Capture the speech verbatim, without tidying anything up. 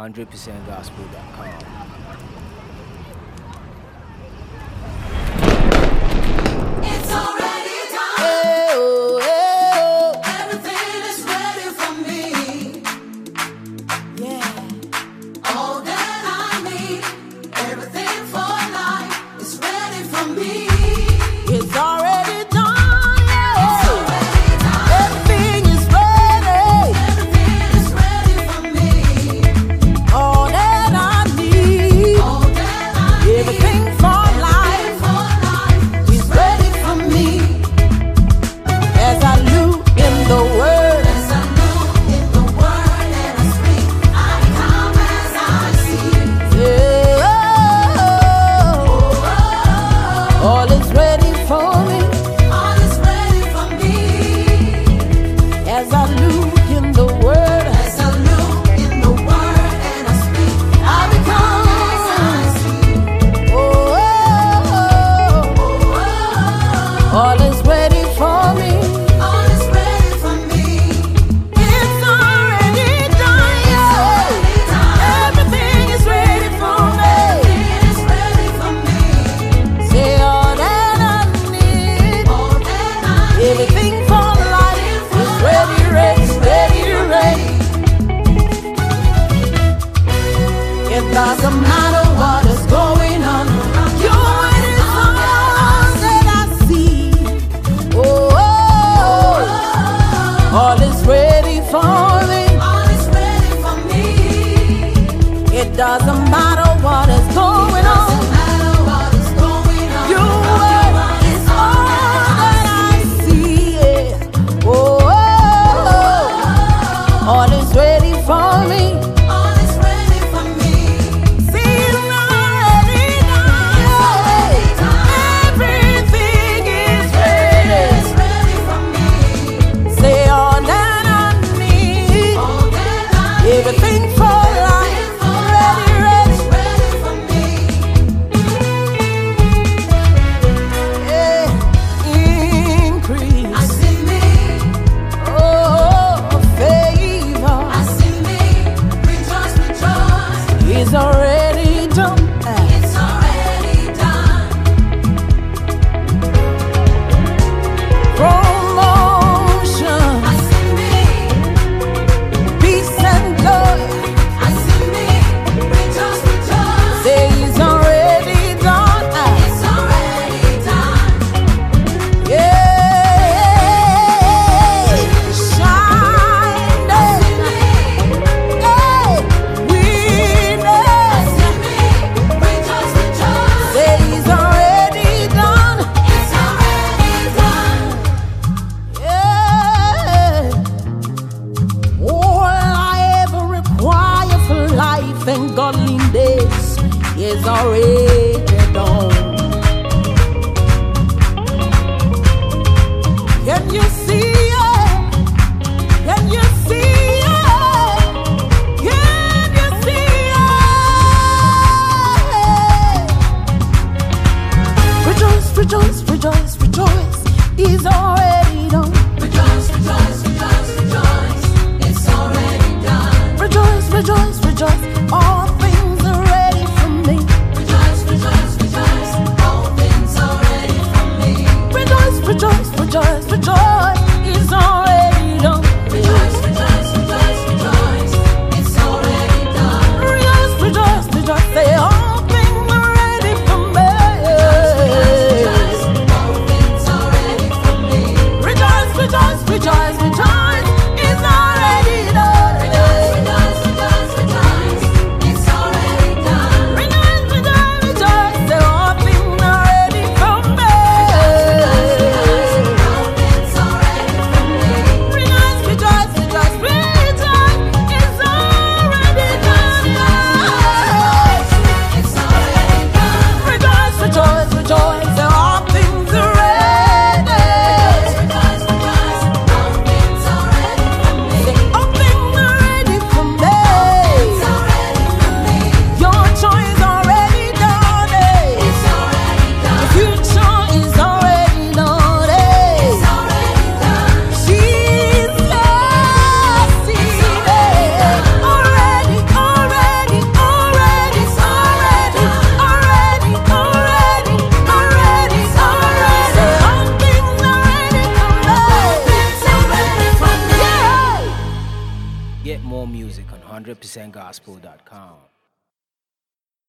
one hundred percent gospel dot com. It's already done. Hey, oh, hey, oh. Everything is ready for me. Yeah. All that I need, everything for life is ready for me. It's already done. Yeah. It's already done. Everything is ready. Everything is ready for me. All that I need. All that I need, Everything for life for life is ready for me. As I look in the word, As I look in the word and I speak, I come as I see. yeah, Oh, all is ready for me. all is ready for me. As I look in the word, As I look in the word and I speak, I become as I see. oh, Oh, all is ready for me. all is ready for me. It's already done. It's already done. Everything is ready for me. It is ready for me. Say all that I need. All that I need, Everything for life is ready, ready, ready, ready. It doesn't matter what is going on. You're in the songs that I see. Oh, all is ready for me. all is ready for me. It doesn't matter what is going on. Doesn't matter what is going on. Your word is all that I see. Yeah. Oh, all is ready for me. All is ready for me. See, it's already done. Everything is ready. It's ready for me. Say all that I need. All that I need, Everything for life. for Ready, life ready. is ready for me. Yeah. Increase. I see me, Oh, favor I see me. Rejoice, rejoice. is already done. It's already done. Promotion, I see me, peace and joy. I see me. Rejoice, rejoice. Say it's already done. It's already done. Yeah, shine. I see me, Yeah, we know. I see me. Rejoice, rejoice. Say it's already done. It's already done. Yeah. All I ever require for life and godliness is already done. Can you see it? Can you see it? Can you see it? Rejoice, rejoice, rejoice, rejoice. Is already done. Rejoice, rejoice, rejoice, rejoice. It's already done. Rejoice, rejoice, rejoice. All things are ready for me. Rejoice, Get more music on one hundred percent gospel dot com.